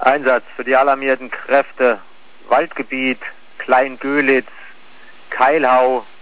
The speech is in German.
Einsatz für die alarmierten Kräfte Waldgebiet Klein-Göhlitz, Keilhau,